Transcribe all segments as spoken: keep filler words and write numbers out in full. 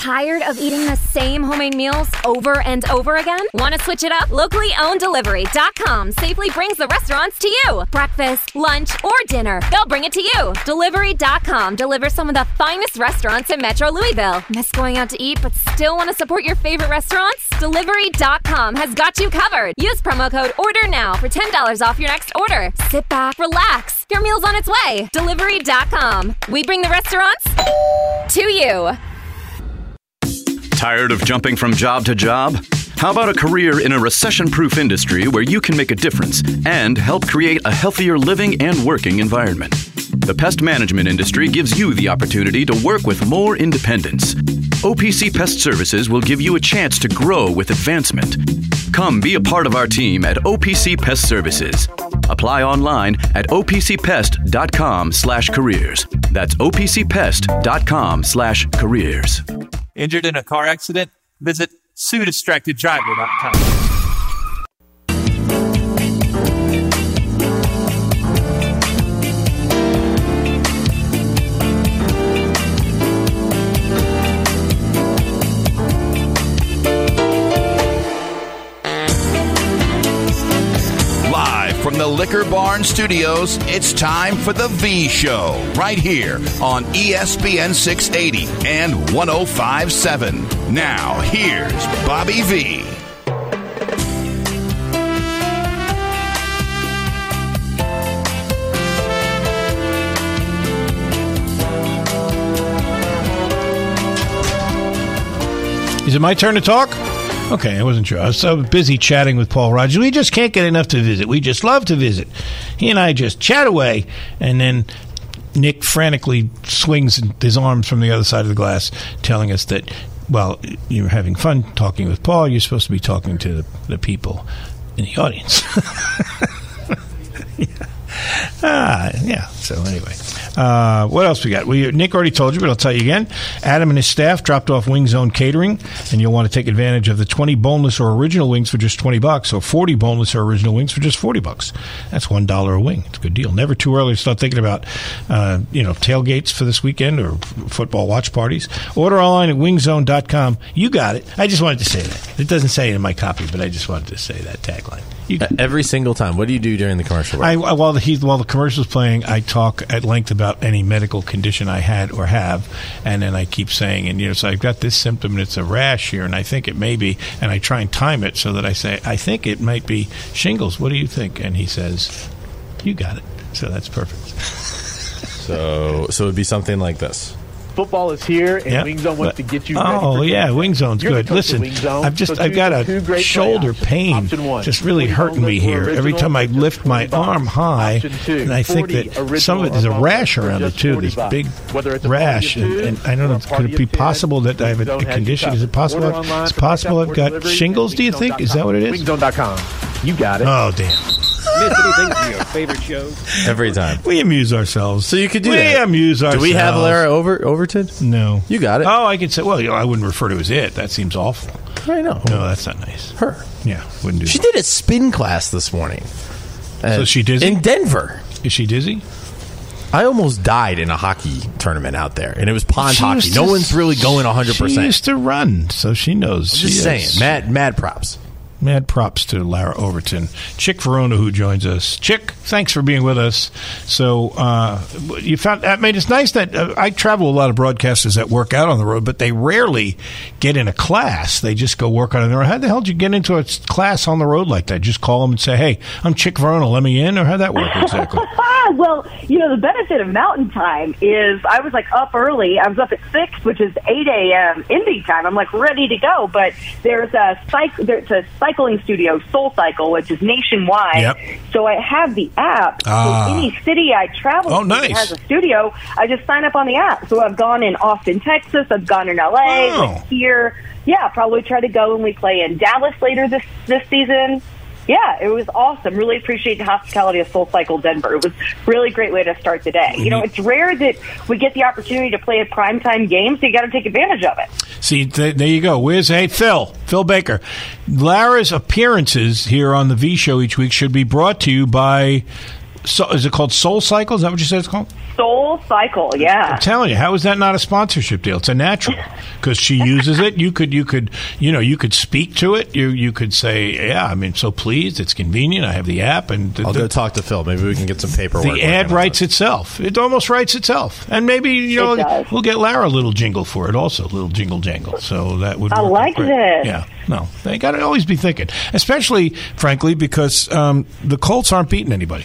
Tired of eating the same homemade meals over and over again? Want to switch it up? Locally owned delivery dot com safely brings the restaurants to you. Breakfast, lunch, or dinner, they'll bring it to you. delivery dot com delivers some of the finest restaurants in Metro Louisville. Miss going out to eat but still want to support your favorite restaurants? delivery dot com has got you covered. Use promo code ORDERNOW for ten dollars off your next order. Sit back, relax. Your meal's on its way. delivery dot com. We bring the restaurants to you. Tired of jumping from job to job? How about a career in a recession-proof industry where you can make a difference and help create a healthier living and working environment? The pest management industry gives you the opportunity to work with more independence. O P C Pest Services will give you a chance to grow with advancement. Come be a part of our team at O P C Pest Services. Apply online at O P C pest dot com slash careers. That's O P C pest dot com slash careers. Injured in a car accident? Visit sue distracted driver dot com. From the Liquor Barn Studios, it's time for The V Show, right here on E S P N six eighty and one oh five point seven. Now, here's Bobby V. Is it my turn to talk? Okay, I wasn't sure. I was so busy chatting with Paul Rogers. We just can't get enough to visit. We just love to visit. He and I just chat away, and then Nick frantically swings his arms from the other side of the glass, telling us that, well, you're having fun talking with Paul. You're supposed to be talking to the, the people in the audience. yeah. Ah, yeah. So anyway, uh, what else we got? We Nick already told you, but I'll tell you again. Adam and his staff dropped off Wing Zone Catering, and you'll want to take advantage of the twenty boneless or original wings for just twenty bucks, or forty boneless or original wings for just forty bucks. That's one dollar a wing. It's a good deal. Never too early to start thinking about, uh, you know, tailgates for this weekend or football watch parties. Order online at wing zone dot com. You got it. I just wanted to say that. It doesn't say it in my copy, but I just wanted to say that tagline. You, Every single time. What do you do during the commercial break? I, while the he, while the commercial's playing, I talk at length about any medical condition I had or have, and then I keep saying, and you know, so I've got this symptom, and it's a rash here, and I think it may be, and I try and time it so that I say, I think it might be shingles. What do you think? And he says, you got it. So that's perfect. so, so it'd be something like this. Football is here, and yep. Wing Zone wants to get you ready. Oh, for yeah, Wing Zone's You're good. Listen, I've just so I've got a shoulder pain, just really hurting me here. Every time I lift my arm high, two, and I think that some of it is a rash around it too. This big rash, and, and I don't know. Could it be possible that I have a, a condition? Is it possible? It's possible I've got shingles. Do you think? Is that what it is? wing zone dot com. You got it. Oh damn. Miss anything from your favorite shows? Every time. We amuse ourselves. So you could do we that. We amuse ourselves. Do we have Lara Over, Overton? No. You got it. Oh, I could say, well, you know, I wouldn't refer to as it. That seems awful. I know. No, that's not nice. Her. Yeah, wouldn't do She that. did a spin class this morning. So she dizzy? In Denver. Is she dizzy? I almost died in a hockey tournament out there, and it was pond she hockey. No to, one's really going one hundred percent. She used to run, so she knows. I'm she just is. saying. Mad, mad props. Mad props to Lara Overton. Chick Verona, who joins us. Chick, thanks for being with us. So uh, you found, I mean, it's nice that uh, I travel a lot of broadcasters that work out on the road, but they rarely get in a class. They just go work on it. How the hell did you get into a class on the road like that? Just call them and say, hey, I'm Chick Verona, let me in? Or how'd that work exactly? Well, you know, the benefit of mountain time is I was like up early. I was up at six, which is eight a.m. Indy time. I'm like ready to go. But there's a cyc- there's a cycling studio, Soul Cycle, which is nationwide. Yep. So I have the app. Ah. So any city I travel oh, to nice. that has a studio, I just sign up on the app. So I've gone in Austin, Texas. I've gone in L A. Oh. Like here. Yeah, probably try to go when we play in Dallas later this this season. Yeah, it was awesome. Really appreciate the hospitality of Soul Cycle Denver. It was a really great way to start the day. You know, it's rare that we get the opportunity to play a primetime game, so you got to take advantage of it. See, th- there you go. Where's, hey, Phil, Phil Baker. Lara's appearances here on the V Show each week should be brought to you by, so, is it called Soul Cycle? Is that what you said it's called? Soul Cycle, yeah. I'm telling you, how is that not a sponsorship deal? It's a natural because she uses it. You could, you could, you know, you could speak to it. You, you could say, yeah, I mean, so pleased. It's convenient. I have the app, and the, I'll the, go talk to Phil. Maybe we can get some paperwork. The ad writes itself. It almost writes itself, and maybe you know we'll get Lara a little jingle for it, also a little jingle jangle. So that would. I work like great. this. Yeah, no, they got to always be thinking, especially, frankly, because um, the Colts aren't beating anybody.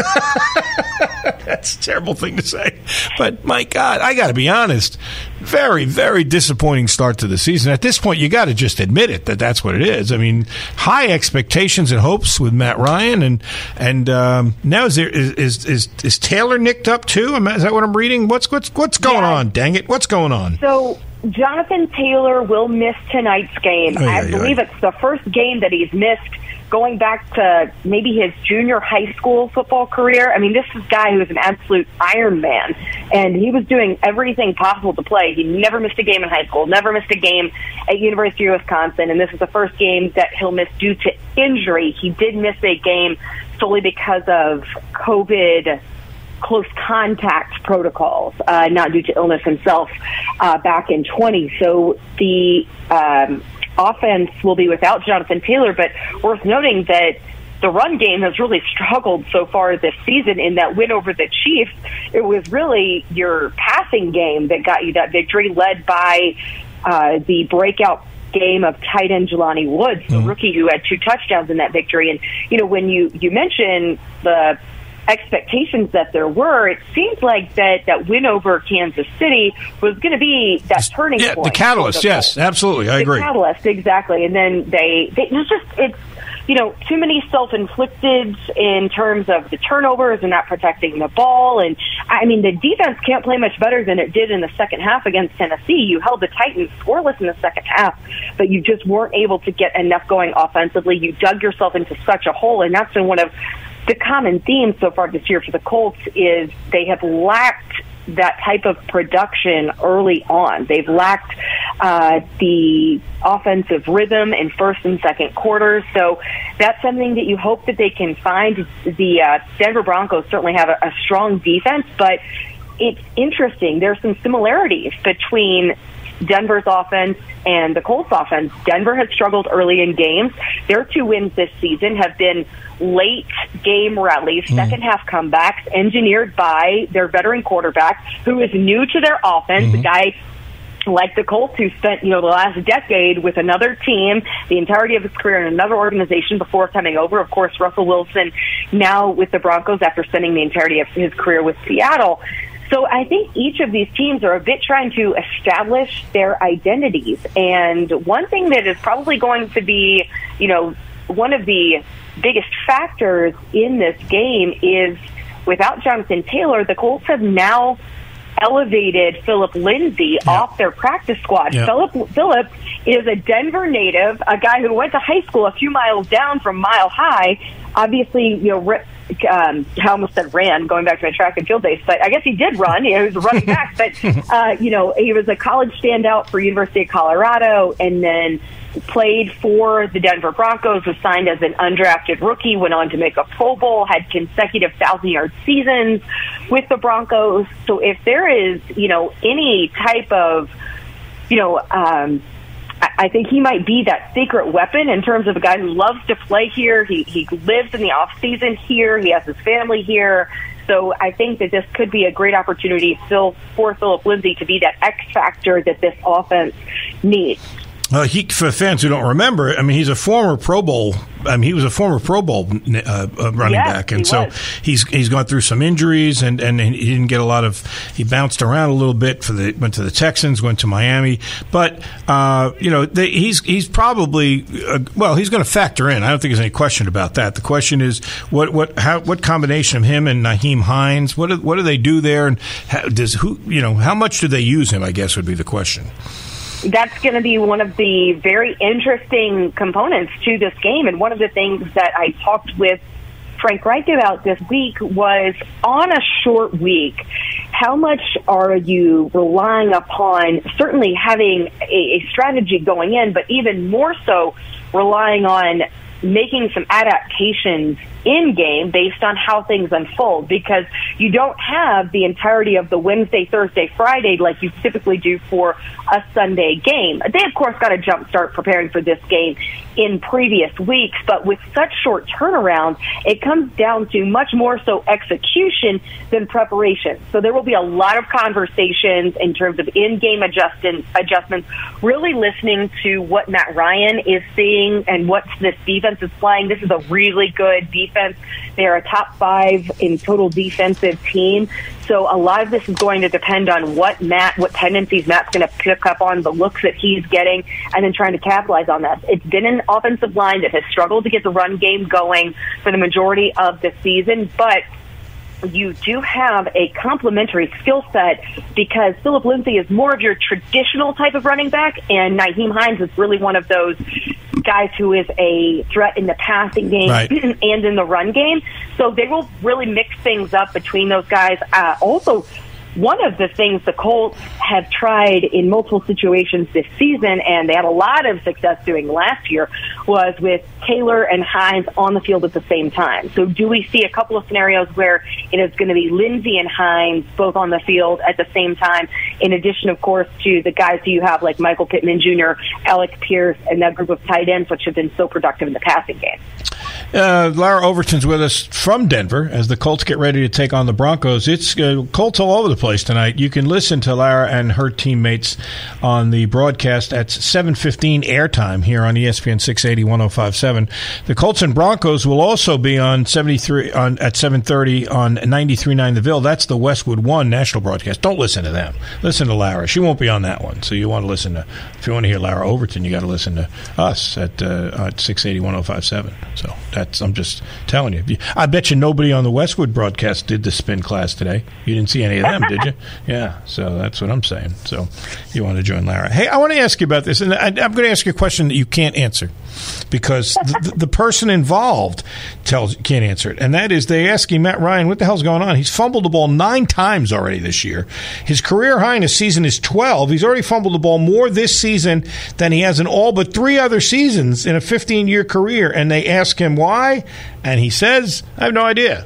That's a terrible thing to say. But, my God, I got to be honest, very, very disappointing start to the season. At this point, you got to just admit it, that that's what it is. I mean, high expectations and hopes with Matt Ryan. And and um, now is, there, is, is, is, is Taylor nicked up, too? Is that what I'm reading? What's, what's, what's going yeah. on? Dang it. What's going on? So Jonathan Taylor will miss tonight's game. Oh, yeah, I believe yeah. it's the first game that he's missed going back to maybe his junior high school football career. I mean, this is a guy who is an absolute Iron Man, and he was doing everything possible to play. He never missed a game in high school, never missed a game at University of Wisconsin, and this is the first game that he'll miss due to injury. He did miss a game solely because of COVID close contact protocols, uh, not due to illness himself, uh, back in twenty. So the um, offense will be without Jonathan Taylor, but worth noting that the run game has really struggled so far this season. In that win over the Chiefs, it was really your passing game that got you that victory, led by uh, the breakout game of tight end Jelani Woods, the mm-hmm. rookie who had two touchdowns in that victory. And, you know, when you, you mention the expectations that there were, it seems like that, that win over Kansas City was going to be that turning yeah, point. The catalyst, the yes, absolutely, I the agree. The catalyst, exactly. And then they, they, it's just, it's, you know, too many self-inflicted in terms of the turnovers and not protecting the ball. And, I mean, the defense can't play much better than it did in the second half against Tennessee. You held the Titans scoreless in the second half, but you just weren't able to get enough going offensively. You dug yourself into such a hole, and that's been one of the common themes so far this year for the Colts is they have lacked that type of production early on. They've lacked uh, the offensive rhythm in first and second quarters. So that's something that you hope that they can find. The uh, Denver Broncos certainly have a, a strong defense, but it's interesting. There's some similarities between Denver's offense and the Colts offense. Denver has struggled early in games. Their two wins this season have been late game rallies, mm. second half comebacks engineered by their veteran quarterback who is new to their offense, mm-hmm. a guy like the Colts who spent, you know, the last decade with another team, the entirety of his career in another organization before coming over. Of course, Russell Wilson now with the Broncos after spending the entirety of his career with Seattle. So I think each of these teams are a bit trying to establish their identities. And one thing that is probably going to be, you know, one of the biggest factors in this game is without Jonathan Taylor, the Colts have now elevated Philip Lindsay yep. off their practice squad. Yep. Philip Philip is a Denver native, a guy who went to high school a few miles down from Mile High. Obviously, you know, um, I almost said ran, going back to my track and field days, but I guess he did run. You know, he was a running back, but, uh, you know, he was a college standout for University of Colorado and then played for the Denver Broncos, was signed as an undrafted rookie, went on to make a Pro Bowl, had consecutive thousand-yard seasons with the Broncos. So if there is, you know, any type of, you know, um, I think he might be that secret weapon in terms of a guy who loves to play here. He he lives in the off season here. He has his family here. So I think that this could be a great opportunity still for Philip Lindsay to be that X factor that this offense needs. Uh, he, for fans who don't remember, I mean, he's a former Pro Bowl. I mean, he was a former Pro Bowl uh, uh, running yes, back, and he so was. he's he's gone through some injuries, and, and he didn't get a lot of. He bounced around a little bit for the went to the Texans, went to Miami, but uh, you know, the, he's he's probably uh, well, he's going to factor in. I don't think there's any question about that. The question is what what how what combination of him and Nyheim Hines? What do, what do they do there, and how, does who you know how much do they use him? I guess would be the question. That's going to be one of the very interesting components to this game. And one of the things that I talked with Frank Reich about this week was on a short week, how much are you relying upon certainly having a, a strategy going in, but even more so relying on making some adaptations in game based on how things unfold, because you don't have the entirety of the Wednesday, Thursday, Friday like you typically do for a Sunday game. They, of course, got to jumpstart preparing for this game in previous weeks, but with such short turnaround, it comes down to much more so execution than preparation. So there will be a lot of conversations in terms of in-game adjustments, adjustments, really listening to what Matt Ryan is seeing and what this defense is playing. This is a really good defense. They are a top five in total defensive team. So a lot of this is going to depend on what Matt, what tendencies Matt's going to pick up on, the looks that he's getting, and then trying to capitalize on that. It's been an offensive line that has struggled to get the run game going for the majority of the season, but you do have a complementary skill set because Philip Lindsay is more of your traditional type of running back, and Nyheim Hines is really one of those guys who is a threat in the passing game right. and in the run game. So they will really mix things up between those guys. Uh, also, one of the things the Colts have tried in multiple situations this season, and they had a lot of success doing last year, was with Taylor and Hines on the field at the same time. So do we see a couple of scenarios where it is going to be Lindsay and Hines both on the field at the same time, in addition, of course, to the guys who you have like Michael Pittman Junior, Alec Pierce, and that group of tight ends, which have been so productive in the passing game. Uh, Lara Overton's with us from Denver as the Colts get ready to take on the Broncos. It's uh, Colts all over the place tonight. You can listen to Lara and her teammates on the broadcast at seven fifteen airtime here on E S P N six eighty, ten fifty-seven. The Colts and Broncos will also be on seventy-three on at seven thirty on ninety-three point nine The Ville. That's the Westwood One national broadcast. Don't listen to them. Listen to Lara. She won't be on that one. So you want to listen to, if you want to hear Lara Overton, you got to listen to us at uh, at six eighty, ten fifty-seven. So that's, I'm just telling you. I bet you nobody on the Westwood broadcast did the spin class today. You didn't see any of them, did you? Yeah, so that's what I'm saying. So you want to join Lara. Hey, I want to ask you about this, and I, I'm going to ask you a question that you can't answer because the, the person involved tells can't answer it, and that is they asking Matt Ryan, what the hell's going on? He's fumbled the ball nine times already this year. His career high in a season is twelve. He's already fumbled the ball more this season than he has in all but three other seasons in a fifteen-year career, and they ask him why, and he says, I have no idea.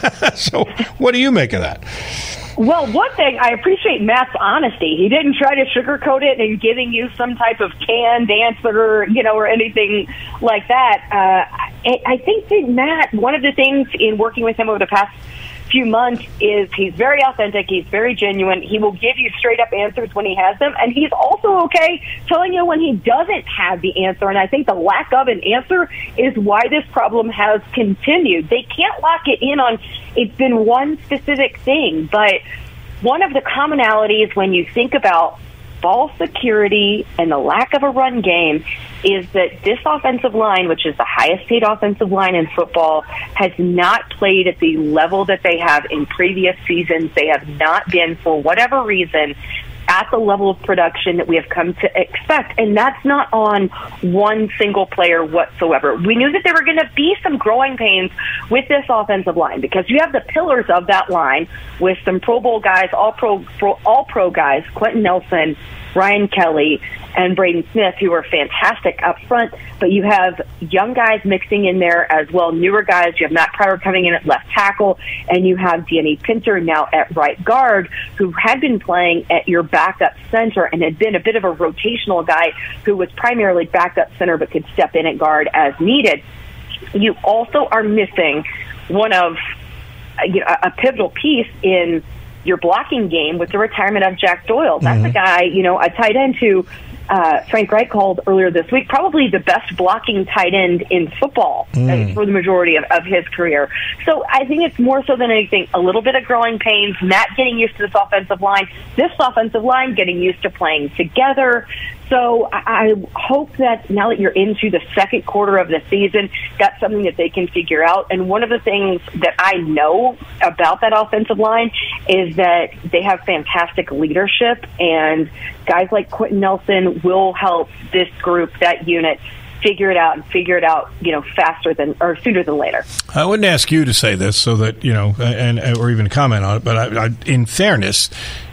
So what do you make of that? Well, one thing, I appreciate Matt's honesty. He didn't try to sugarcoat it and giving you some type of canned answer, you know, or anything like that. Uh, I, I think that Matt, one of the things in working with him over the past few months is he's very authentic, he's very genuine, he will give you straight up answers when he has them, and he's also okay telling you when he doesn't have the answer. And I think the lack of an answer is why this problem has continued. They can't lock it in on it's been one specific thing, but one of the commonalities when you think about ball security and the lack of a run game is that this offensive line, which is the highest paid offensive line in football, has not played at the level that they have in previous seasons. They have not been, for whatever reason, at the level of production that we have come to expect. And that's not on one single player whatsoever. We knew that there were going to be some growing pains with this offensive line because you have the pillars of that line with some Pro Bowl guys, all pro, pro all pro guys, Quentin Nelson, Ryan Kelly, and Braden Smith, who are fantastic up front, but you have young guys mixing in there as well, newer guys. You have Matt Pryor coming in at left tackle, and you have Danny Pinter now at right guard, who had been playing at your backup center and had been a bit of a rotational guy who was primarily backup center but could step in at guard as needed. You also are missing one of you know, a pivotal piece in your blocking game with the retirement of Jack Doyle. That's mm-hmm. a guy, you know, a tight end who uh, Frank Reich called earlier this week, probably the best blocking tight end in football mm. for the majority of, of his career. So I think it's more so than anything, a little bit of growing pains, Matt getting used to this offensive line, this offensive line getting used to playing together. So I hope that now that you're into the second quarter of the season, that's something that they can figure out. And one of the things that I know about that offensive line is that they have fantastic leadership, and guys like Quentin Nelson will help this group, that unit, figure it out and figure it out, you know, faster than or sooner than later. I wouldn't ask you to say this so that, you know, and or even comment on it, but I, I, in fairness,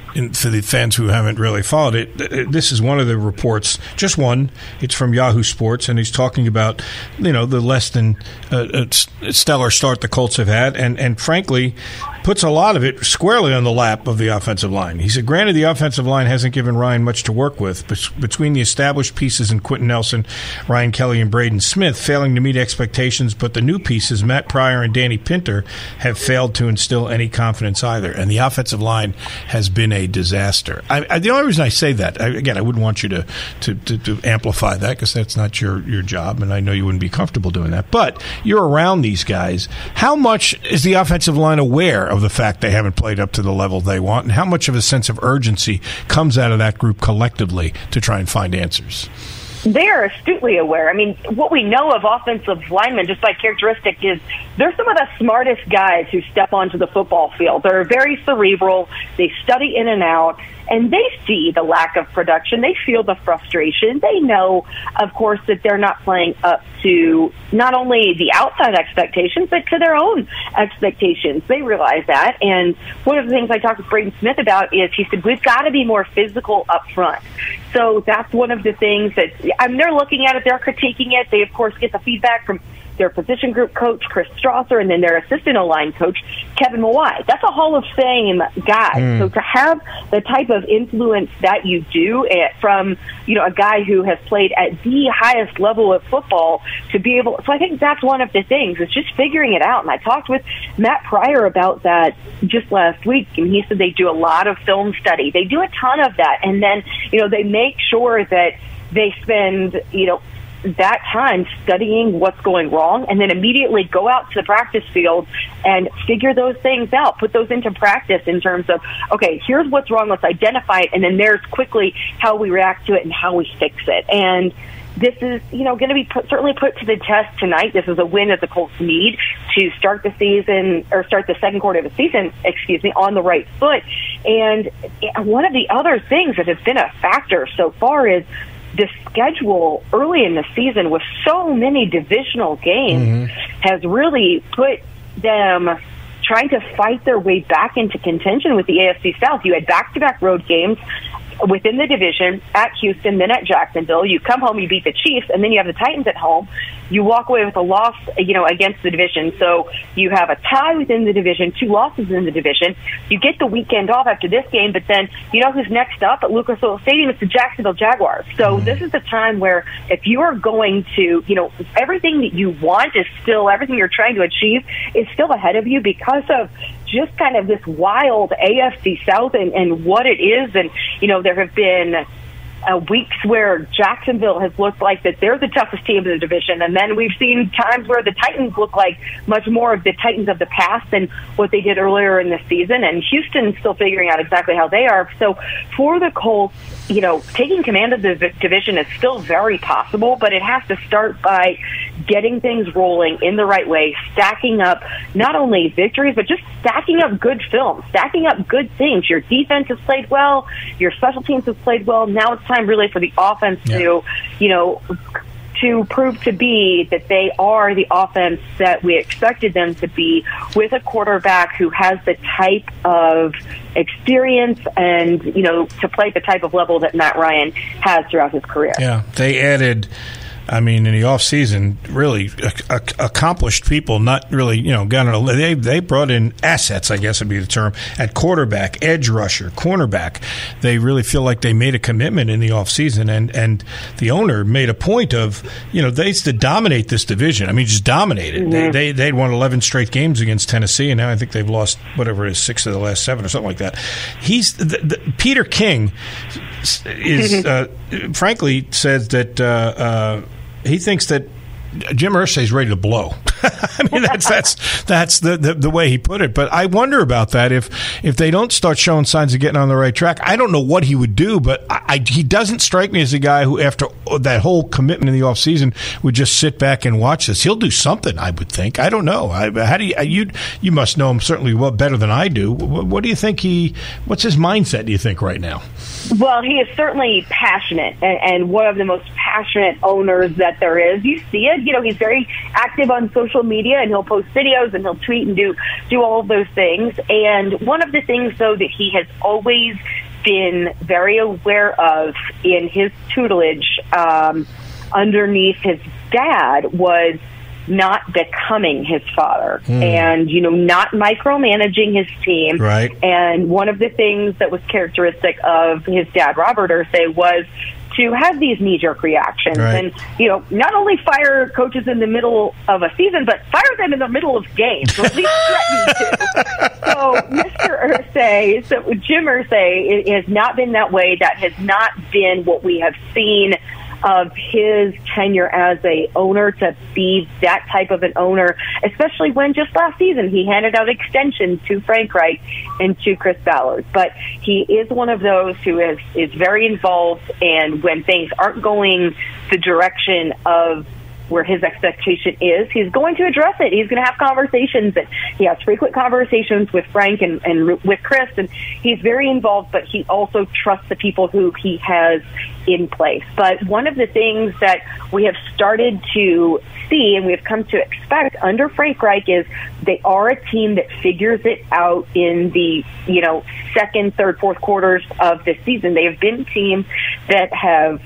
in, for the fans who haven't really followed it, this is one of the reports, just one. It's from Yahoo Sports, and he's talking about, you know, the less than uh, stellar start the Colts have had, and, and frankly, puts a lot of it squarely on the lap of the offensive line. He said, granted, the offensive line hasn't given Ryan much to work with, but between the established pieces in Quentin Nelson, Ryan Kelly, and Braden Smith failing to meet expectations, but the new pieces, Matt Pryor and Danny Pinter, have failed to instill any confidence either. And the offensive line has been a disaster. I, I, the only reason I say that, I, again, I wouldn't want you to, to, to, to amplify that because that's not your, your job, and I know you wouldn't be comfortable doing that. But you're around these guys. How much is the offensive line aware of the fact they haven't played up to the level they want, and how much of a sense of urgency comes out of that group collectively to try and find answers? They're astutely aware. I mean, what we know of offensive linemen, just by characteristic, is they're some of the smartest guys who step onto the football field. They're very cerebral. They study in and out, and they see the lack of production. They feel the frustration. They know, of course, that they're not playing up to not only the outside expectations, but to their own expectations. They realize that. And one of the things I talked with Braden Smith about is he said, we've got to be more physical up front. So that's one of the things that, I mean, they're looking at it, they're critiquing it. They, of course, get the feedback from their position group coach, Chris Strasser, and then their assistant O-line coach, Kevin Mawai. That's a Hall of Fame guy. Mm. So to have the type of influence that you do from, you know, a guy who has played at the highest level of football to be able, so I think that's one of the things, is just figuring it out. And I talked with Matt Pryor about that just last week, and he said they do a lot of film study. They do a ton of that. And then, you know, they make sure that they spend, you know, that time studying what's going wrong, and then immediately go out to the practice field and figure those things out, put those into practice in terms of, okay, here's what's wrong, let's identify it, and then there's quickly how we react to it and how we fix it. And this is, you know, going to be put, certainly put to the test tonight. This is a win that the Colts need to start the season, or start the second quarter of the season, excuse me, on the right foot. And one of the other things that has been a factor so far is the schedule early in the season with so many divisional games mm-hmm. has really put them trying to fight their way back into contention with the A F C South. You had back-to-back road games within the division, at Houston, then at Jacksonville. You come home, you beat the Chiefs, and then you have the Titans at home. You walk away with a loss, you know, against the division. So you have a tie within the division, two losses in the division. You get the weekend off after this game, but then you know who's next up at Lucas Oil Stadium? It's the Jacksonville Jaguars. So mm-hmm. this is the time where if you are going to, you know, everything that you want is still, everything you're trying to achieve is still ahead of you because of just kind of this wild A F C South and, and what it is. And, you know, there have been uh, weeks where Jacksonville has looked like that they're the toughest team in the division. And then we've seen times where the Titans look like much more of the Titans of the past than what they did earlier in the season. And Houston's still figuring out exactly how they are. So for the Colts, you know, taking command of the division is still very possible, but it has to start by getting things rolling in the right way, stacking up not only victories, but just stacking up good film, stacking up good things. Your defense has played well, your special teams has played well. Now it's time really for the offense yeah. to, you know, to prove to be that they are the offense that we expected them to be, with a quarterback who has the type of experience and, you know, to play the type of level that Matt Ryan has throughout his career. Yeah, they added, I mean, in the offseason, really a, a, accomplished people, not really, you know, got a, they they brought in assets, I guess would be the term, at quarterback, edge rusher, cornerback. They really feel like they made a commitment in the offseason, and, and the owner made a point of, you know, they used to dominate this division. I mean, just dominated. Mm-hmm. They, they, they'd won eleven straight games against Tennessee, and now I think they've lost whatever it is, six of the last seven or something like that. He's the, the, Peter King is, uh, frankly, says that uh, uh, he thinks that Jim Irsay's ready to blow. I mean, that's that's that's the, the the way he put it. But I wonder about that if if they don't start showing signs of getting on the right track. I don't know what he would do, but I, I, he doesn't strike me as a guy who, after that whole commitment in the offseason, would just sit back and watch this. He'll do something, I would think. I don't know. I, how do you you you must know him certainly well better than I do. What, what do you think he? What's his mindset? Do you think right now? Well, he is certainly passionate, and, and one of the most passionate owners that there is. You see it. You know, he's very active on social media, and he'll post videos and he'll tweet and do do all of those things. And one of the things, though, that he has always been very aware of in his tutelage um, underneath his dad was not becoming his father mm. and, you know, not micromanaging his team. Right. And one of the things that was characteristic of his dad, Robert Irsay, was to have these knee-jerk reactions right. and, you know, not only fire coaches in the middle of a season, but fire them in the middle of games, or at least threaten to. So Mister Irsay, so Jim Irsay, it has not been that way. That has not been what we have seen of his tenure as a owner, to be that type of an owner, especially when just last season he handed out extensions to Frank Reich and to Chris Ballard. But he is one of those who is, is very involved, and when things aren't going the direction of where his expectation is, he's going to address it. He's going to have conversations, and he has frequent conversations with Frank and, and with Chris, and he's very involved, but he also trusts the people who he has in place. But one of the things that we have started to see and we have come to expect under Frank Reich is they are a team that figures it out in the, you know, second, third, fourth quarters of the season. They have been teams that have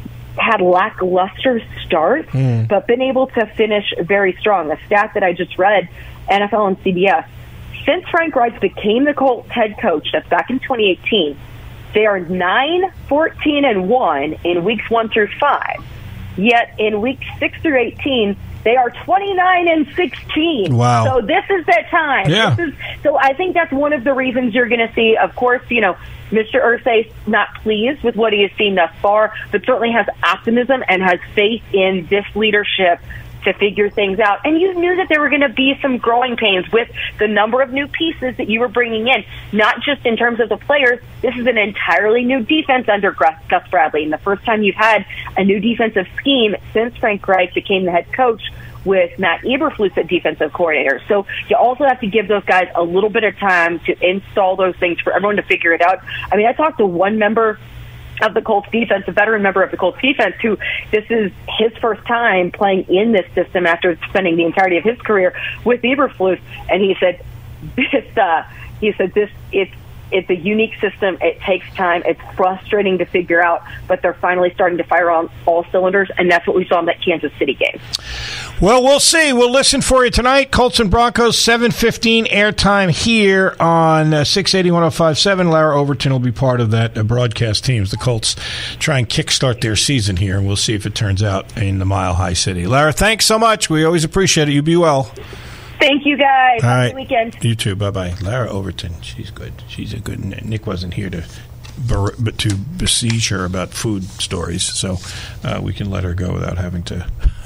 had lackluster starts, mm. but been able to finish very strong. A stat that I just read, N F L and C B S, since Frank Reich became the Colts head coach, that's back in twenty eighteen, they are nine, fourteen, and one in weeks one through five. Yet in weeks six through eighteen, they are twenty-nine and sixteen. Wow. So this is that time. Yeah. This is, so I think that's one of the reasons you're going to see, of course, you know, Mister Irsay's not pleased with what he has seen thus far, but certainly has optimism and has faith in this leadership to figure things out. And you knew that there were going to be some growing pains with the number of new pieces that you were bringing in, not just in terms of the players. This is an entirely new defense under Gus Bradley, and the first time you've had a new defensive scheme since Frank Reich became the head coach with Matt Eberflus at defensive coordinator. So you also have to give those guys a little bit of time to install those things for everyone to figure it out. I mean, I talked to one member of the Colts defense, a veteran member of the Colts defense, who this is his first time playing in this system after spending the entirety of his career with Eberflus, and he said, "This, uh, he said this, it's it's a unique system. It takes time. It's frustrating to figure out, but they're finally starting to fire on all cylinders, and that's what we saw in that Kansas City game." Well, we'll see. We'll listen for you tonight. Colts and Broncos, seven fifteen airtime here on uh, six eighty, one oh five point seven. Lara Overton will be part of that uh, broadcast team as the Colts try and kickstart their season here, and we'll see if it turns out in the Mile High City. Lara, thanks so much. We always appreciate it. You be well. Thank you, guys. All Have a right. good weekend. You too. Bye-bye. Lara Overton. She's good. She's a good... Nick wasn't here to ber- but to besiege her about food stories, so uh, we can let her go without having to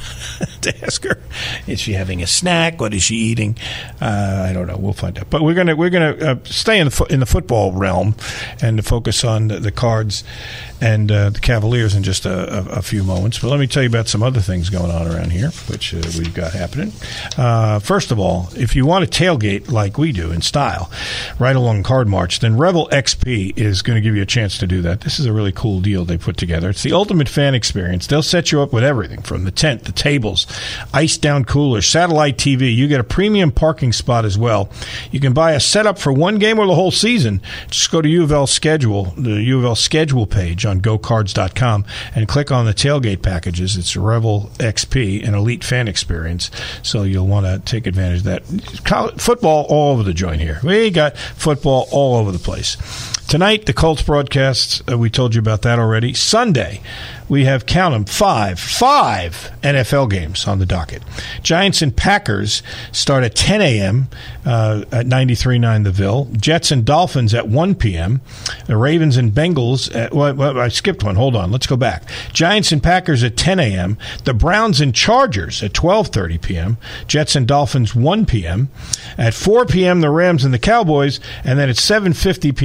to ask her, is she having a snack? What is she eating? Uh, I don't know. We'll find out. But we're gonna we're gonna uh, stay in the fo- in the football realm and to focus on the, the Cards and uh, the Cavaliers in just a, a, a few moments. But let me tell you about some other things going on around here, which uh, we've got happening. Uh, first of all, if you want to tailgate like we do in style, right along Card March, then Revel X P is going to give you a chance to do that. This is a really cool deal they put together. It's the ultimate fan experience. They'll set you up with everything from the tent, the tables, ice down coolers, satellite T V. You get a premium parking spot as well. You can buy a setup for one game or the whole season. Just go to U of L schedule, the U of L schedule page on go cards dot com and click on the tailgate packages. It's Revel X P, an elite fan experience. So you'll want to take advantage of that. College, football all over the joint here. We got football all over the place. Tonight, the Colts broadcasts, uh, we told you about that already. Sunday, we have, count them, five, five N F L games on the docket. Giants and Packers start at ten a.m. Uh, at ninety-three point nine The Ville. Jets and Dolphins at one p.m. The Ravens and Bengals at, well, well, I skipped one. Hold on. Let's go back. Giants and Packers at ten a.m. The Browns and Chargers at twelve thirty p.m. Jets and Dolphins one p.m. At four p.m., the Rams and the Cowboys. And then at seven fifty p.m., it's the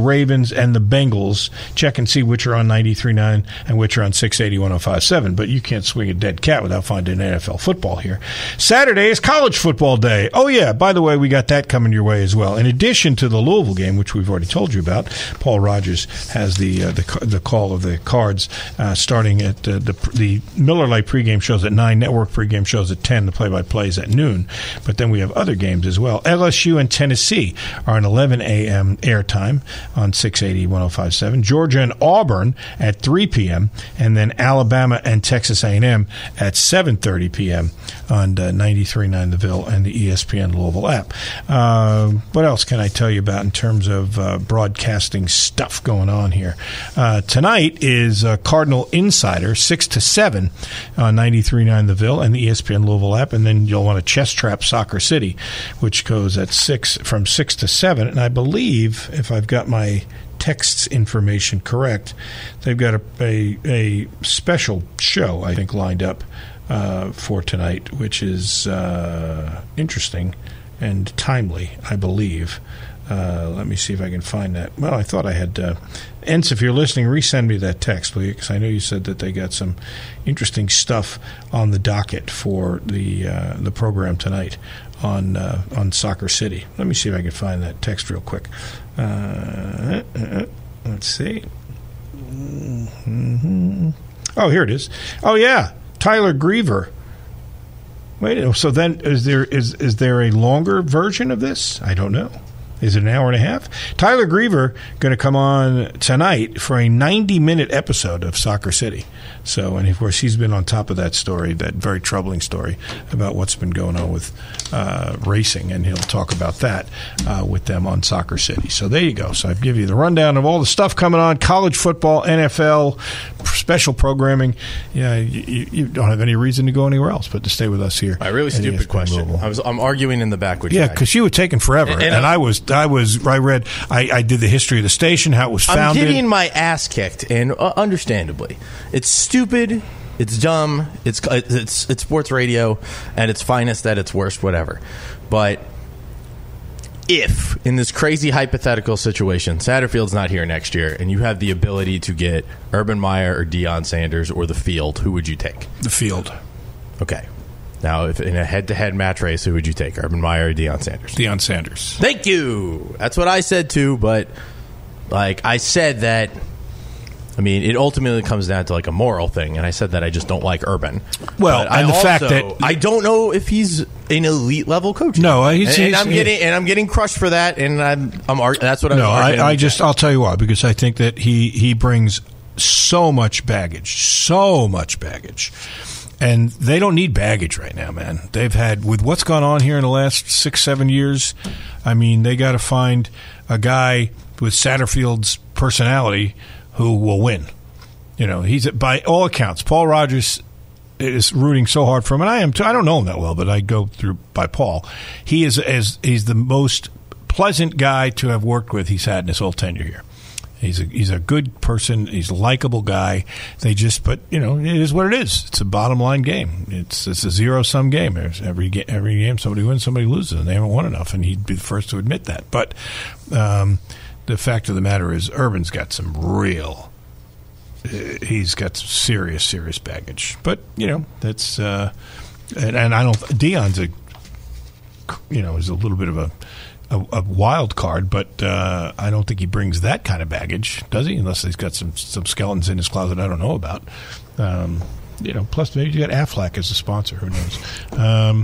Ravens and the Bengals. Check and see which are on ninety-three point nine and which are on six eighty, one oh five point seven. But you can't swing a dead cat without finding N F L football here. Saturday is college football day. Oh, yeah, by the way, we got that coming your way as well. In addition to the Louisville game, which we've already told you about, Paul Rogers has the uh, the, the call of the Cards uh, starting at uh, the, the Miller Lite pregame shows at nine, network pregame shows at ten, the play-by-plays at noon. But then we have other games as well. L S U and Tennessee are an eleven a.m. airtime on six eighty, one oh five point seven. Georgia and Auburn at three p.m. and then Alabama and Texas A and M at seven thirty p.m. on uh, ninety-three point nine The Ville and the E S P N Louisville app. Uh, what else can I tell you about in terms of uh, broadcasting stuff going on here? Uh, tonight is uh, Cardinal Insider, six to seven on ninety-three point nine The Ville and the E S P N Louisville app, and then you'll want to Chess Trap Soccer City, which goes at six from six to seven. And I believe, if I've got my texts information correct, they've got a, a, a special show, I think, lined up uh, for tonight, which is uh, interesting and timely, I believe. Uh, let me see if I can find that. Well, I thought I had. Uh, Ents, if you're listening, resend me that text, will you? Because I know you said that they got some interesting stuff on the docket for the uh, the program tonight on uh, on Soccer City. Let me see if I can find that text real quick. Uh, uh, let's see. Mm-hmm. Oh, here it is. Oh, yeah, Tyler Griever. Wait, so then is there is is there a longer version of this? I don't know. Is it an hour and a half? Tyler Griever going to come on tonight for a ninety-minute episode of Soccer City. So, and of course, he's been on top of that story, that very troubling story about what's been going on with uh, racing, and he'll talk about that uh, with them on Soccer City. So there you go. So I've given you the rundown of all the stuff coming on, college football, N F L, special programming. Yeah, you, you don't have any reason to go anywhere else but to stay with us here. A really stupid question. I was, I'm arguing in the back with you. Yeah, because you were taking forever, and, and, and I was, I was, I read, I, I did the history of the station, how it was founded. I'm getting my ass kicked, and uh, understandably, it's stupid, it's dumb, it's it's it's sports radio at its finest, at its worst, whatever. But if in this crazy hypothetical situation, Satterfield's not here next year, and you have the ability to get Urban Meyer or Deion Sanders or the Field, who would you take? The Field. Okay. Now, if in a head-to-head match race, who would you take, Urban Meyer or Deion Sanders? Deion Sanders. Thank you. That's what I said too, but like I said that. I mean, it ultimately comes down to like a moral thing, and I said that I just don't like Urban. Well, but and I the also, fact that I don't know if he's an elite level coach. No, he's, and, he's, and I'm he's, getting and I'm getting crushed for that, and I'm I'm ar- that's what I'm. No, I, I just that. I'll tell you why, because I think that he he brings so much baggage, so much baggage. And they don't need baggage right now, man. They've had, with what's gone on here in the last six, seven years, I mean, they got to find a guy with Satterfield's personality who will win. You know, he's, by all accounts, Paul Rogers is rooting so hard for him, and I am too. I don't know him that well, but I go through by Paul. He is as he's the most pleasant guy to have worked with he's had in his whole tenure here. He's a, he's a good person. He's a likable guy. They just, but you know, it is what it is. It's a bottom line game. It's it's a zero sum game. There's every ga- every game somebody wins, somebody loses, and they haven't won enough. And he'd be the first to admit that. But um, the fact of the matter is, Urban's got some real. Uh, he's got some serious, serious baggage. But you know, that's uh, and, and I don't. Deion's a, you know, is a little bit of a. A, a wild card, but uh, I don't think he brings that kind of baggage, does he? Unless he's got some, some skeletons in his closet I don't know about. Um, you know, plus maybe you got Aflac as a sponsor. Who knows? Um,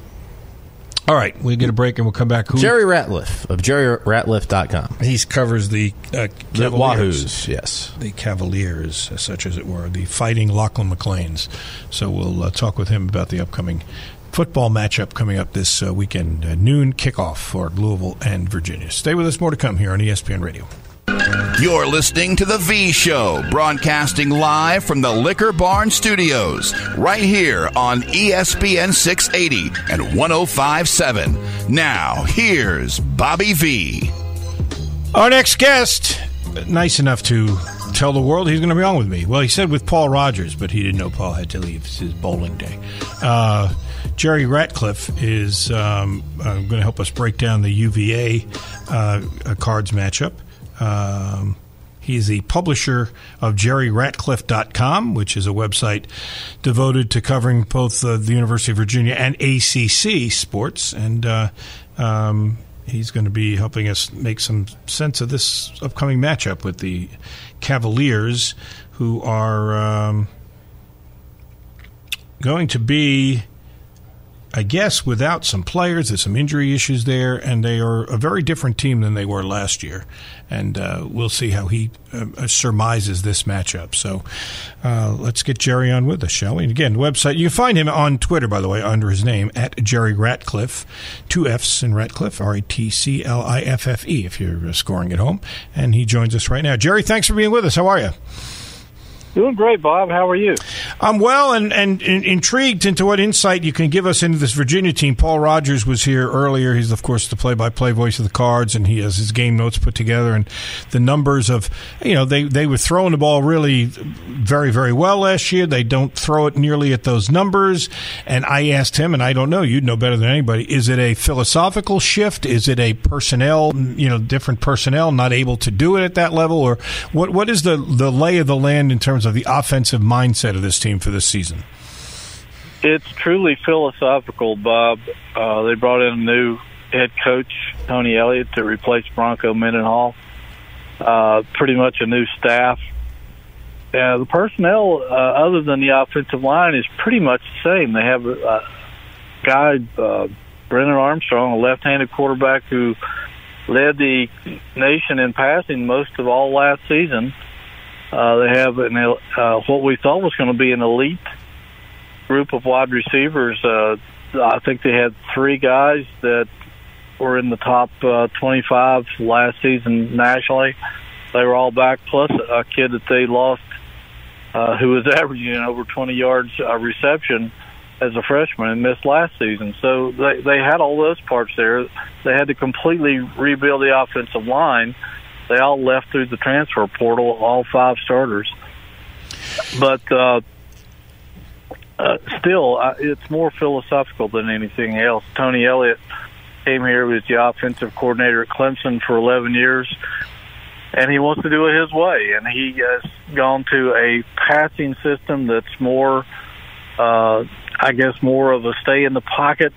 all right, we'll get a break and we'll come back. Who? Jerry Ratliff of jerry ratliff dot com. He covers the uh, the Wahoos, yes, the Cavaliers, such as it were, the Fighting Lachlan McLeans. So we'll uh, talk with him about the upcoming football matchup coming up this uh, weekend, uh, noon kickoff for Louisville and Virginia. Stay with us. More to come here on E S P N Radio. You're listening to The V Show, broadcasting live from the Liquor Barn Studios, right here on E S P N six eighty and one oh five point seven. Now, here's Bobby V. Our next guest, nice enough to tell the world he's going to be on with me. Well, he said with Paul Rogers, but he didn't know Paul had to leave. It's his bowling day. Uh, Jerry Ratcliffe is um, uh, going to help us break down the U V A uh, Cards matchup. Um, he's the publisher of Jerry Ratcliffe dot com, which is a website devoted to covering both uh, the University of Virginia and A C C sports. And uh, um, he's going to be helping us make some sense of this upcoming matchup with the Cavaliers, who are um, going to be, I guess, without some players. There's some injury issues there, and they are a very different team than they were last year. And uh, we'll see how he uh, surmises this matchup. So uh, let's get Jerry on with us, shall we? And again, the website, you can find him on Twitter, by the way, under his name, at Jerry Ratcliffe, two F's in Ratcliffe, R A T C L I F F E, if you're scoring at home. And he joins us right now. Jerry, thanks for being with us. How are you? Doing great, Bob. How are you? I'm well and, and, and intrigued into what insight you can give us into this Virginia team. Paul Rogers was here earlier. He's, of course, the play-by-play voice of the Cards, and he has his game notes put together. And the numbers of, you know, they, they were throwing the ball really very, very well last year. They don't throw it nearly at those numbers. And I asked him, and I don't know, you'd know better than anybody, is it a philosophical shift? Is it a personnel, you know, different personnel not able to do it at that level? Or what what is the, the lay of the land in terms of the offensive mindset of this team for this season? It's truly philosophical, Bob. Uh, they brought in a new head coach, Tony Elliott, to replace Bronco Mendenhall. Uh, pretty much a new staff. Uh, the personnel, uh, other than the offensive line, is pretty much the same. They have a, a guy, uh, Brennan Armstrong, a left-handed quarterback who led the nation in passing most of all last season. Uh, they have an, uh, what we thought was going to be an elite group of wide receivers. Uh, I think they had three guys that were in the top uh, twenty-five last season nationally. They were all back, plus a kid that they lost uh, who was averaging over twenty yards uh, reception as a freshman and missed last season. So they, they had all those parts there. They had to completely rebuild the offensive line. They all left through the transfer portal, all five starters. But uh, uh, still, uh, it's more philosophical than anything else. Tony Elliott came here, was the offensive coordinator at Clemson for eleven years, and he wants to do it his way. And he has gone to a passing system that's more, uh, I guess, more of a stay in the pocket.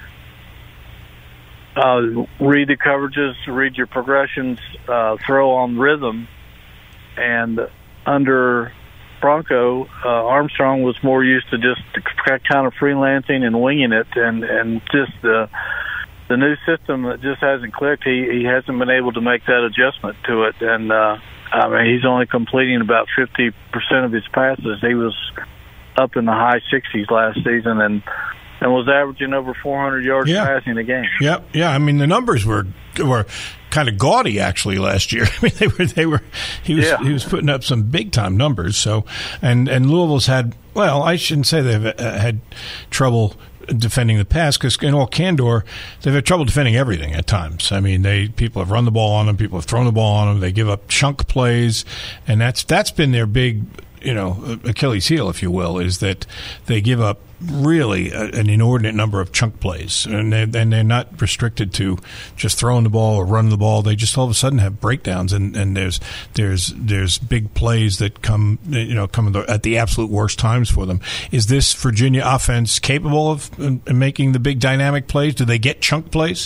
Uh, read the coverages, read your progressions, uh, throw on rhythm. And under Bronco, uh, Armstrong was more used to just kind of freelancing and winging it, and, and just the the new system that just hasn't clicked. He, he hasn't been able to make that adjustment to it. And uh, I mean, he's only completing about fifty percent of his passes. He was up in the high sixties last season, and and was averaging over four hundred yards yeah. passing a game. Yep, yeah. I mean, the numbers were were kind of gaudy actually last year. I mean, they were they were he was yeah. he was putting up some big time numbers. So, and and Louisville's had well, I shouldn't say they've uh, had trouble defending the pass, because in all candor, they've had trouble defending everything at times. I mean, they people have run the ball on them, people have thrown the ball on them. They give up chunk plays, and that's that's been their big, you know, Achilles heel, if you will, is that they give up really a, an inordinate number of chunk plays, and they, and they're not restricted to just throwing the ball or running the ball. They just all of a sudden have breakdowns, and, and there's there's there's big plays that come you know come at the absolute worst times for them. Is this Virginia offense capable of uh, making the big dynamic plays? Do they get chunk plays?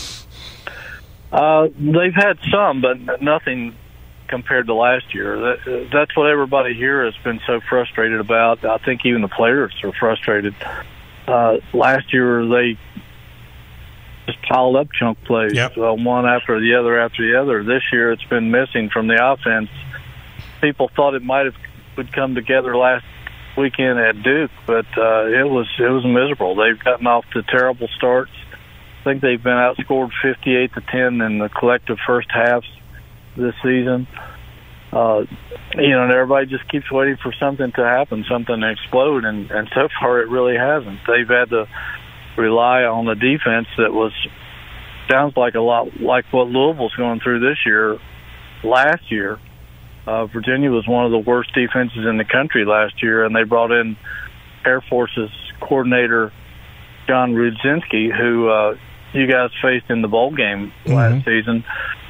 Uh, they've had some, but nothing compared to last year. That, that's what everybody here has been so frustrated about. I think even the players are frustrated. Uh, last year, they just piled up chunk plays, yep. uh, one after the other after the other. This year, it's been missing from the offense. People thought it might have would come together last weekend at Duke, but uh, it was it was miserable. They've gotten off to terrible starts. I think they've been outscored fifty-eight to ten in the collective first halves this season. Uh, you know, and everybody just keeps waiting for something to happen, something to explode, and, and so far it really hasn't. They've had to rely on the defense that was, sounds like a lot like what Louisville's going through this year. Last year, uh, Virginia was one of the worst defenses in the country last year, and they brought in Air Force's coordinator, John Rudzinski, who uh, you guys faced in the bowl game last mm-hmm. season.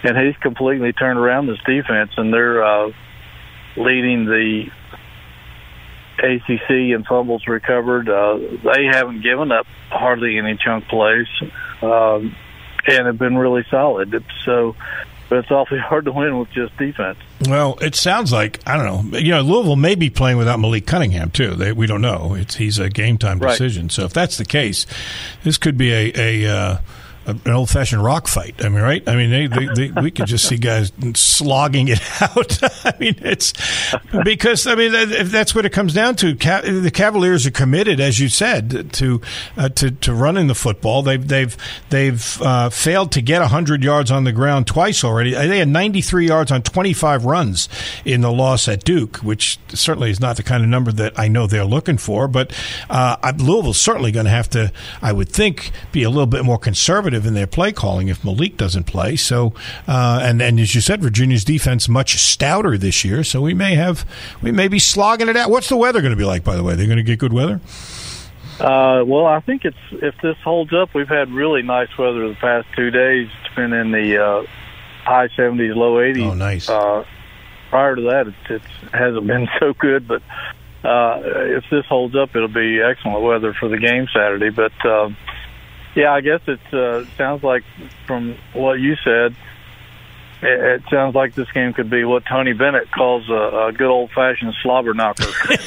and he's completely turned around this defense, and they're uh, leading the A C C in fumbles recovered. Uh, they haven't given up hardly any chunk plays, um, and have been really solid. So, but it's awfully hard to win with just defense. Well, it sounds like, I don't know, you know, Louisville may be playing without Malik Cunningham, too. They, we don't know. It's He's a game-time Right. decision. So if that's the case, this could be a, a uh, an old-fashioned rock fight. I mean, right? I mean, they, they, they, we could just see guys slogging it out. I mean, it's because, I mean, if that's what it comes down to. The Cavaliers are committed, as you said, to uh, to, to running the football. They've they've they've uh, failed to get one hundred yards on the ground twice already. They had ninety-three yards on twenty-five runs in the loss at Duke, which certainly is not the kind of number that I know they're looking for. But uh, Louisville's certainly going to have to, I would think, be a little bit more conservative in their play calling if Malik doesn't play. So, uh, and and as you said, Virginia's defense much stouter this year. So we may have we may be slogging it out. What's the weather going to be like? By the way, they're going to get good weather. Uh, well, I think it's if this holds up, we've had really nice weather the past two days. It's been in the uh, high seventies, low eighties. Oh, nice. Uh, prior to that, it, it hasn't been so good, but uh, if this holds up, it'll be excellent weather for the game Saturday. But um, yeah, I guess it uh, sounds like from what you said, it, it sounds like this game could be what Tony Bennett calls a, a good old-fashioned slobber knocker.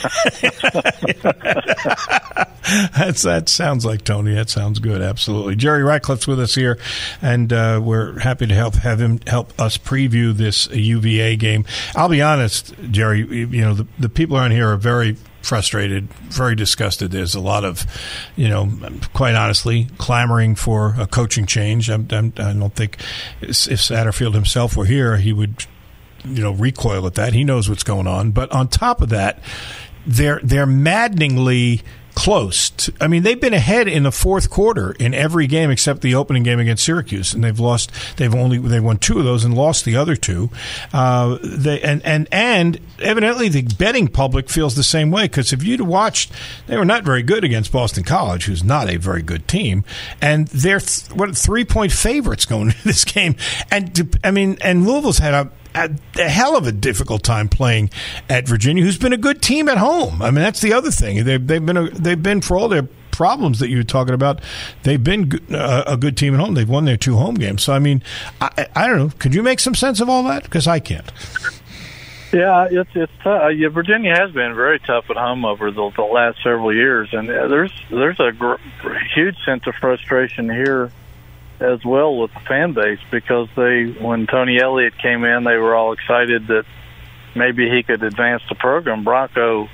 That's, that sounds like Tony. That sounds good. Absolutely. Jerry Ratcliffe's with us here, and uh, we're happy to help have him help us preview this U V A game. I'll be honest, Jerry. You know, the, the people around here are very frustrated, very disgusted. There's a lot of, you know, quite honestly, clamoring for a coaching change. I'm, I'm, I don't think if Satterfield himself were here, he would, you know, recoil at that. He knows what's going on. But on top of that, they're they're maddeningly close to, I mean, they've been ahead in the fourth quarter in every game except the opening game against Syracuse, and they've lost. They've only they won two of those and lost the other two. Uh, they and and and evidently the betting public feels the same way, because if you'd watched, they were not very good against Boston College, who's not a very good team, and they're th- what three point favorites going into this game. And I mean, and Louisville's had a. a hell of a difficult time playing at Virginia, who's been a good team at home. I mean, that's the other thing. They've, they've been a, they've been, for all their problems that you were talking about, they've been good, uh, a good team at home. They've won their two home games. So, I mean, I, I don't know. Could you make some sense of all that? Because I can't. Yeah, it's it's tough. Yeah, Virginia has been very tough at home over the, the last several years, and there's there's a gr- huge sense of frustration here as well with the fan base, because they, when Tony Elliott came in, they were all excited that maybe he could advance the program. Bronco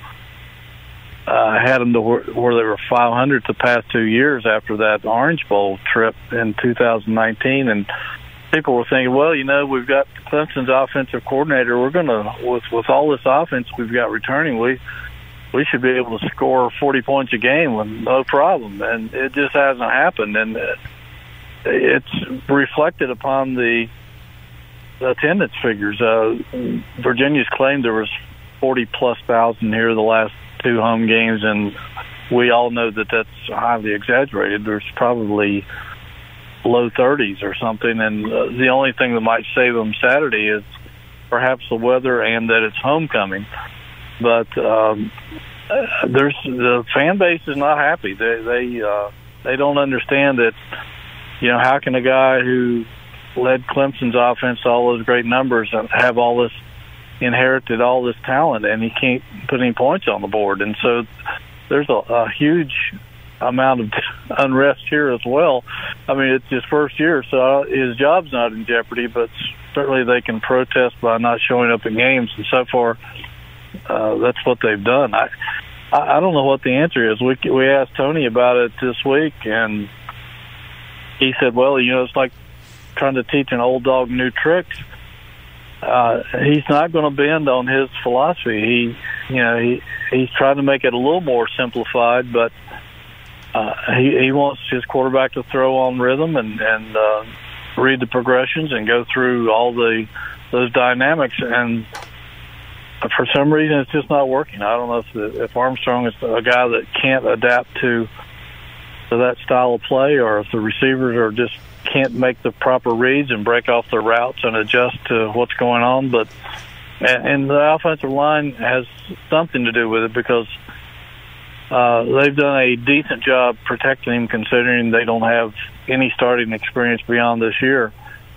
uh, had them to where, where they were five hundred the past two years after that Orange Bowl trip in two thousand nineteen, and people were thinking, well, you know, we've got Clemson's offensive coordinator. We're going to, with with all this offense we've got returning, we we should be able to score forty points a game with no problem, and it just hasn't happened. And uh, it's reflected upon the, the attendance figures. Uh, Virginia's claimed there was forty plus thousand here the last two home games, and we all know that that's highly exaggerated. There's probably low thirties or something, and uh, the only thing that might save them Saturday is perhaps the weather and that it's homecoming. But um, there's the fan base is not happy. They they uh, they don't understand that. You know, how can a guy who led Clemson's offense to all those great numbers and have all this, inherited all this talent, and he can't put any points on the board? And so there's a, a huge amount of unrest here as well. I mean, it's his first year, so his job's not in jeopardy, but certainly they can protest by not showing up in games. And so far, uh, that's what they've done. I, I don't know what the answer is. We we asked Tony about it this week, and he said, well, you know, it's like trying to teach an old dog new tricks. Uh, he's not going to bend on his philosophy. He, you know, he he's trying to make it a little more simplified, but uh, he, he wants his quarterback to throw on rhythm and, and uh, read the progressions and go through all the those dynamics. And for some reason, it's just not working. I don't know if, the, if Armstrong is a guy that can't adapt to to that style of play, or if the receivers are just can't make the proper reads and break off their routes and adjust to what's going on. But and the offensive line has something to do with it because uh, they've done a decent job protecting him, considering they don't have any starting experience beyond this year.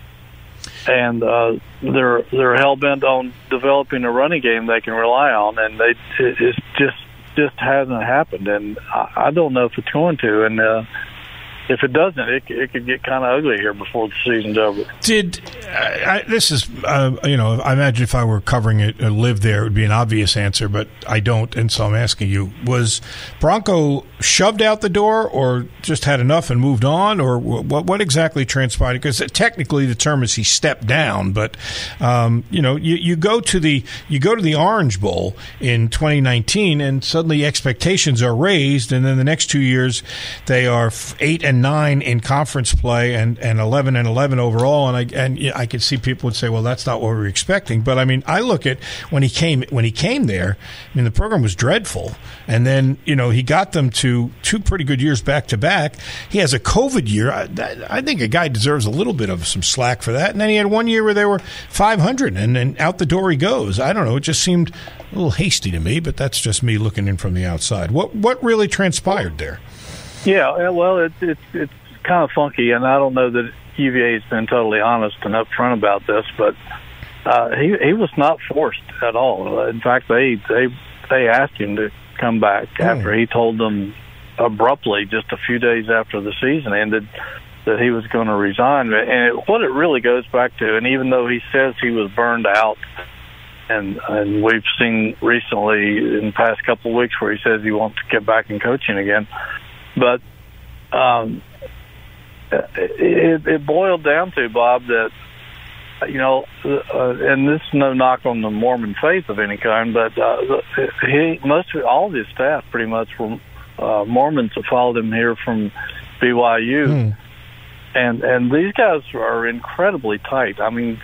And uh, they're they're hell bent on developing a running game they can rely on, and they it, it's just just hasn't happened. And I, I don't know if it's going to. And uh, if it doesn't, it, it could get kind of ugly here before the season's over. Did I, I, this is uh, you know? I imagine if I were covering it or lived there, it would be an obvious answer, but I don't, and so I'm asking you: was Bronco shoved out the door, or just had enough and moved on, or what? What exactly transpired? Because technically, the term is he stepped down, but um, you know, you, you go to the you go to the Orange Bowl in twenty nineteen, and suddenly expectations are raised, and then the next two years they are eight and nine in conference play and, and eleven and eleven overall, and I and I could see people would say, well, that's not what we were expecting. But I mean, I look at when he came when he came there. I mean, the program was dreadful, and then you know he got them to two pretty good years back to back. He has a COVID year. I, I think a guy deserves a little bit of some slack for that. And then he had one year where they were five hundred, and then out the door he goes. I don't know. It just seemed a little hasty to me, but that's just me looking in from the outside. What what really transpired there? Yeah, well, it, it, it's kind of funky, and I don't know that U V A has been totally honest and upfront about this, but uh, he he was not forced at all. In fact, they they they asked him to come back oh. after he told them abruptly, just a few days after the season ended, that he was going to resign. And it, what it really goes back to, and even though he says he was burned out, and and we've seen recently in the past couple of weeks where he says he wants to get back in coaching again. But um, it, it boiled down to, Bob, that, you know, uh, and this is no knock on the Mormon faith of any kind, but uh, he, most of all of his staff pretty much were uh, Mormons that followed him here from B Y U. Mm. And, and these guys are incredibly tight. I mean,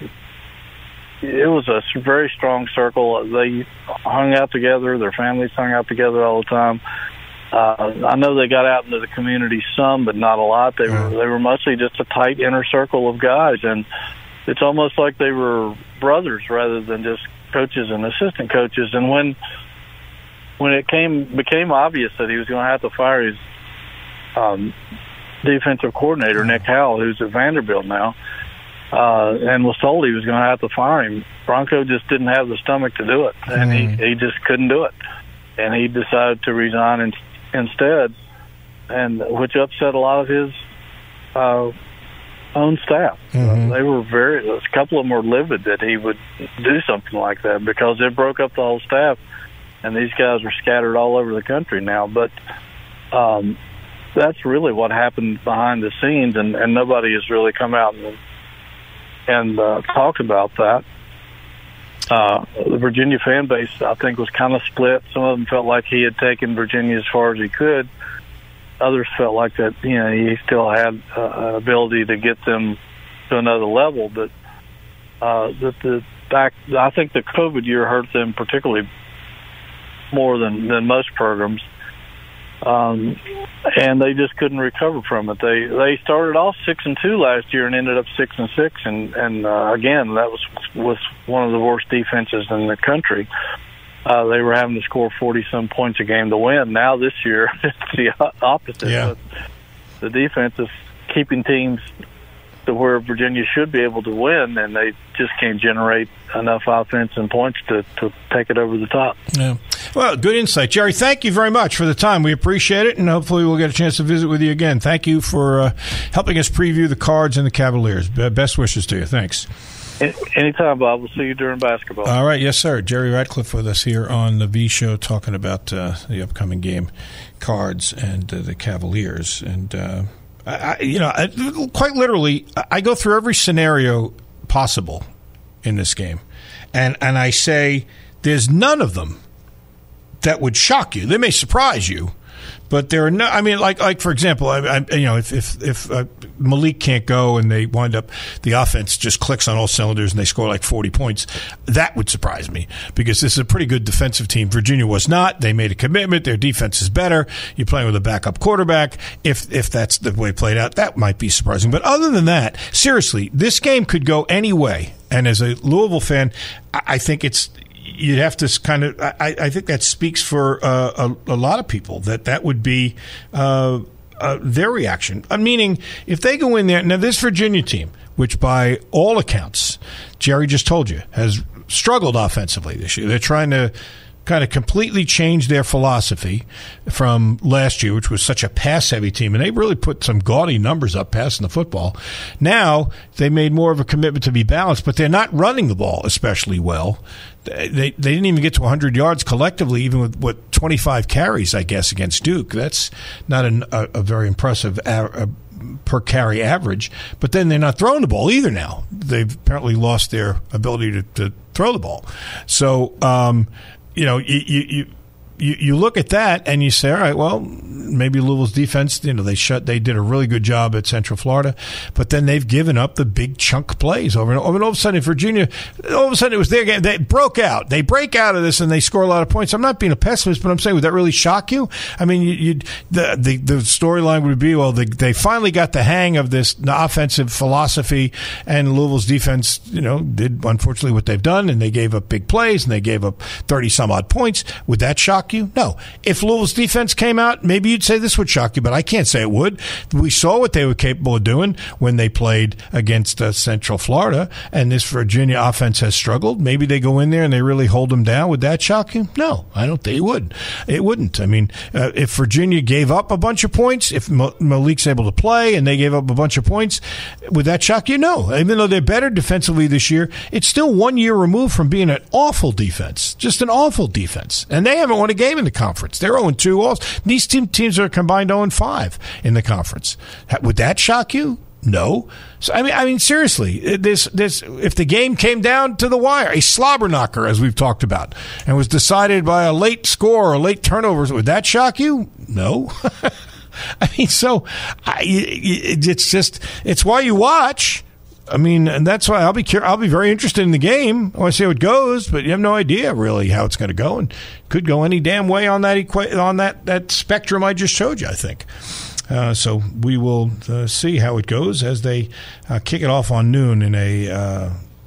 it was a very strong circle. They hung out together. Their families hung out together all the time. Uh, I know they got out into the community some, but not a lot. They were they were mostly just a tight inner circle of guys, and it's almost like they were brothers rather than just coaches and assistant coaches. And when when it came became obvious that he was going to have to fire his um, defensive coordinator, Nick Howell, who's at Vanderbilt now, uh, and was told he was going to have to fire him, Bronco just didn't have the stomach to do it, and mm. he, he just couldn't do it, and he decided to resign and. instead, and which upset a lot of his uh, own staff. Mm-hmm. Uh, they were very, a couple of them were livid that he would do something like that because it broke up the whole staff, and these guys are scattered all over the country now. But um, that's really what happened behind the scenes, and, and nobody has really come out and, and uh, talked about that. Uh, the Virginia fan base, I think, was kind of split. Some of them felt like he had taken Virginia as far as he could. Others felt like that, you know, he still had uh, an ability to get them to another level. But uh, that the back, I think the COVID year hurt them particularly more than, than most programs. Um, and they just couldn't recover from it. They they started off six and two last year and ended up six and six, and and uh, again that was was one of the worst defenses in the country. Uh, they were having to score forty some points a game to win. Now this year it's the opposite. Yeah. The defense is keeping teams to where Virginia should be able to win, and they just can't generate enough offense and points to, to take it over the top. Yeah. Well, good insight. Jerry, thank you very much for the time. We appreciate it, and hopefully we'll get a chance to visit with you again. Thank you for uh, helping us preview the Cards and the Cavaliers. Best wishes to you. Thanks. Anytime, Bob. We'll see you during basketball. All right. Yes, sir. Jerry Ratcliffe with us here on the V Show talking about uh, the upcoming game, Cards and uh, the Cavaliers. And, uh, I, you know, I, quite literally, I go through every scenario possible in this game. And, and I say there's none of them that would shock you. They may surprise you. But there are no. I mean, like like for example, I, I, you know, if if, if uh, Malik can't go and they wind up, the offense just clicks on all cylinders and they score like forty points, that would surprise me because this is a pretty good defensive team. Virginia was not. They made a commitment. Their defense is better. You're playing with a backup quarterback. If if that's the way it played out, that might be surprising. But other than that, seriously, this game could go any way. And as a Louisville fan, I, I think it's. You'd have to kind of. I, I think that speaks for uh, a, a lot of people that that would be uh, uh, their reaction. Uh, meaning, if they go in there now, this Virginia team, which by all accounts, Jerry just told you, has struggled offensively this year. They're trying to kind of completely change their philosophy from last year, which was such a pass-heavy team, and they really put some gaudy numbers up passing the football. Now they made more of a commitment to be balanced, but they're not running the ball especially well. They they didn't even get to one hundred yards collectively, even with what twenty-five carries, I guess, against Duke. That's not an, a, a very impressive a, a per carry average. But then they're not throwing the ball either now. They've apparently lost their ability to, to throw the ball. So, um, you know, you, you, you You, you look at that and you say, all right, well, maybe Louisville's defense, you know, they shut, they did a really good job at Central Florida, but then they've given up the big chunk plays over and over. And all of a sudden, in Virginia, all of a sudden it was their game. They broke out. They break out of this and they score a lot of points. I'm not being a pessimist, but I'm saying, would that really shock you? I mean, you, you'd, the the, the storyline would be, well, they, they finally got the hang of this offensive philosophy, and Louisville's defense, you know, did unfortunately what they've done, and they gave up big plays and they gave up thirty some odd points. Would that shock you? No. If Louisville's defense came out, maybe you'd say this would shock you, but I can't say it would. We saw what they were capable of doing when they played against uh, Central Florida, and this Virginia offense has struggled. Maybe they go in there and they really hold them down. Would that shock you? No, I don't think it would. It wouldn't. I mean, uh, if Virginia gave up a bunch of points, if Malik's able to play and they gave up a bunch of points, would that shock you? No. Even though they're better defensively this year, it's still one year removed from being an awful defense, just an awful defense. And they haven't won a game in the conference. They're oh and two. Also. These team, teams are combined oh and five in the conference. Would that shock you? No. So I mean, I mean, seriously, this, this, if the game came down to the wire, a slobber knocker, as we've talked about, and was decided by a late score or late turnovers, would that shock you? No. I mean, so I, it's just, it's why you watch. I mean, and that's why I'll be cur- I'll be very interested in the game. I want to see how it goes, but you have no idea really how it's going to go, and could go any damn way on that equa- on that, that spectrum I just showed you, I think. Uh, so we will uh, see how it goes as they uh, kick it off on noon in a uh,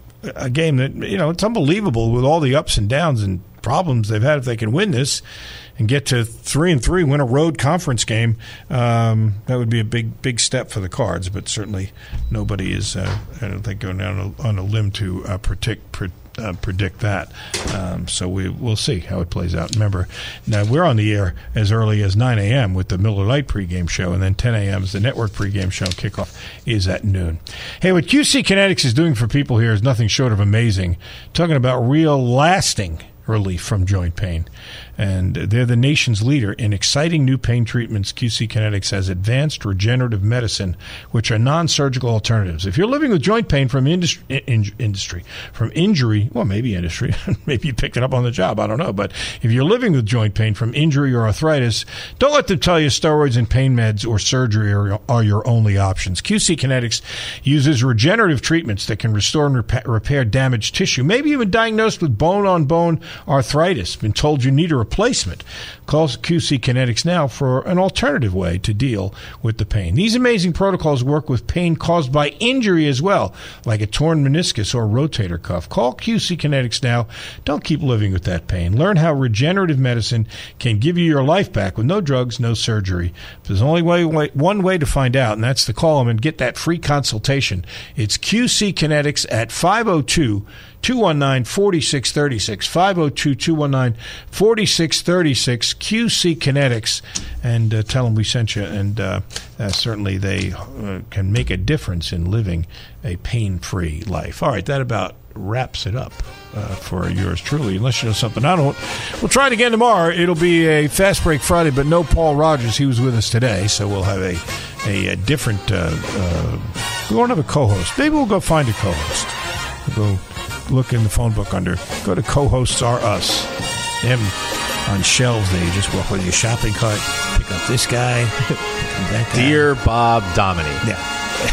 a game that, you know, it's unbelievable with all the ups and downs and problems they've had. If they can win this and get to three and three, win a road conference game, um, that would be a big, big step for the Cards. But certainly, nobody is, uh, I don't think, going down on a, on a limb to uh, predict, pre- uh, predict that. Um, so we we'll see how it plays out. Remember, now we're on the air as early as nine a.m. with the Miller Lite pregame show, and then ten a.m. is the network pregame show. Kickoff is at noon. Hey, what Q C Kinetics is doing for people here is nothing short of amazing. Talking about real lasting relief from joint pain. And they're the nation's leader in exciting new pain treatments. Q C Kinetics has advanced regenerative medicine, which are non-surgical alternatives. If you're living with joint pain from industry, in, industry from injury, well, maybe industry, maybe you picked it up on the job, I don't know. But if you're living with joint pain from injury or arthritis, don't let them tell you steroids and pain meds or surgery are, are your only options. Q C Kinetics uses regenerative treatments that can restore and repa- repair damaged tissue, maybe even diagnosed with bone-on-bone arthritis. Been told you need a replacement. Call Q C Kinetics now for an alternative way to deal with the pain. These amazing protocols work with pain caused by injury as well, like a torn meniscus or rotator cuff. Call Q C Kinetics now. Don't keep living with that pain. Learn how regenerative medicine can give you your life back with no drugs, no surgery. There's only way, way, one way to find out, and that's to call them and get that free consultation. It's Q C Kinetics at five oh two, two one nine, four six three six, five oh two, two one nine, four six three six, Q C Kinetics, and uh, tell them we sent you, and uh, uh, certainly they uh, can make a difference in living a pain-free life. All right, that about wraps it up uh, for yours truly, unless you know something I don't. We'll try it again tomorrow. It'll be a Fast Break Friday, but no Paul Rogers. He was with us today, so we'll have a, a, a different, uh, uh, we won't have a co-host. Maybe we'll go find a co-host. We'll go look in the phone book under, go to co-hosts are us. Them on shelves there. You just walk with your shopping cart, pick up this guy, pick up that guy. Dear Bob Domini. Yeah.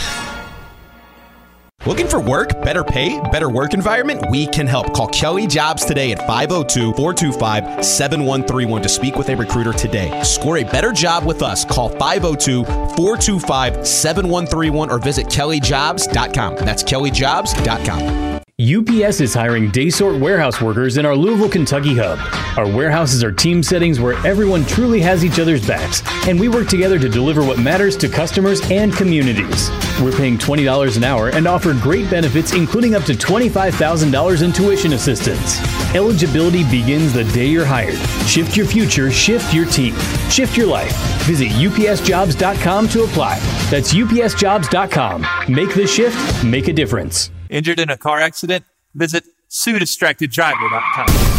Looking for work, better pay, better work environment? We can help. Call Kelly Jobs today at five oh two, four two five, seven one three one to speak with a recruiter today. Score a better job with us. Call five oh two, four two five, seven one three one or visit kelly jobs dot com. That's kelly jobs dot com. U P S is hiring day sort warehouse workers in our Louisville, Kentucky hub. Our warehouses are team settings where everyone truly has each other's backs, and we work together to deliver what matters to customers and communities. We're paying twenty dollars an hour and offer great benefits, including up to twenty-five thousand dollars in tuition assistance. Eligibility begins the day you're hired. Shift your future, shift your team, shift your life. Visit U P S jobs dot com to apply. That's U P S jobs dot com. Make the shift, make a difference. Injured in a car accident? Visit sue distracted driver dot com.